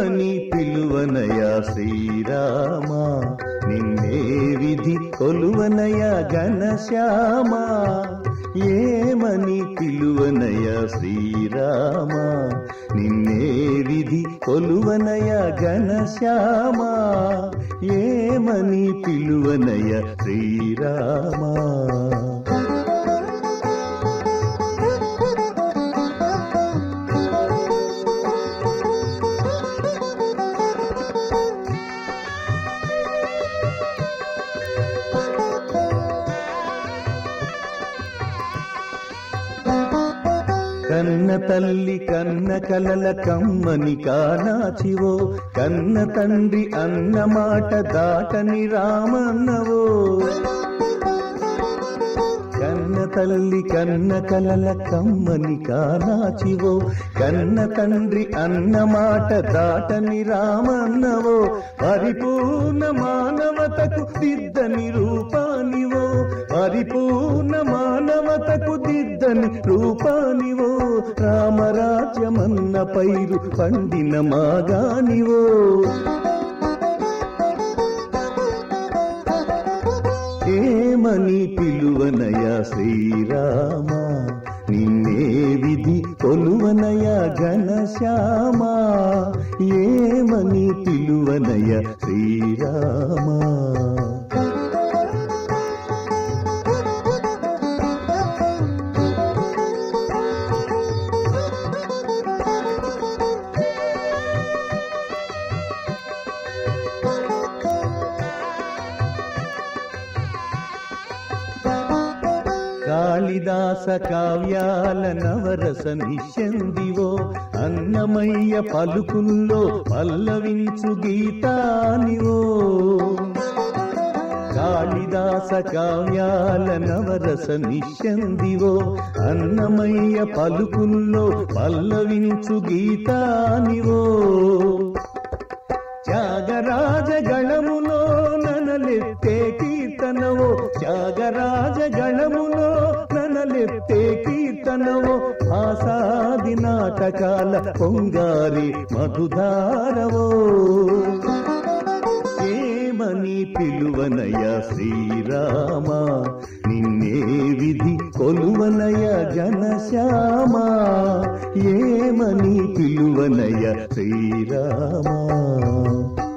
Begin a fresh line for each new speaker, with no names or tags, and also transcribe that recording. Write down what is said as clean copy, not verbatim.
ఏమని పిలువనయా శ్రీరామా, నిన్నే విధి కొలువనయా ఘనశ్యామా. ఏమని పిలువనయా శ్రీరామా, నిన్నే విధి కొలువనయా ఘనశ్యామా. ఏమని పిలువనయా శ్రీరామా. కన్న తల్లి కన్న కలల కమ్మని కానాచివో, కన్న తండ్రి అన్న మాట దాటని రామన్నవో. కన్న తల్లి కన్న కలల కమ్మని కానాచివో, కన్న తండ్రి అన్న మాట దాటని రామన్నవో. పరిపూర్ణ మానవతకు దిద్దని రూపానివో, పరిపూర్ణ మానవతకు దిద్దని రూపానివో. రామరాజ్యమన్న పైరు పండిన మాగానివో. ఏమని పిలువనయా శ్రీరామా, నిన్నే విధి కొలువనయా ఘనశ్యామా. ఏమని పిలువనయా శ్రీరామా. కాళిదాస కావ్యాల నవరస నిశ్యందివో, అన్నమయ్య పలుకుల్లో పల్లవించు గీతానివో. కాళిదాస కావ్యాల నవరస నిశ్యందివో, అన్నమయ్య పలుకుల్లో పల్లవించు గీతానివో. త్యాగరాజ గణములో ననలెత్తే కీర్తనవో, త్యాగరాజ గణములో ననలెత్తే కీర్తనవో. ఆసాది నాటకాల పొంగారి మధుధారవో. ఏమని పిలువనయా శ్రీరామా, నిన్నే విధి కొలువనయా ఘనశ్యామా. ఏమని పిలువనయా శ్రీరామా.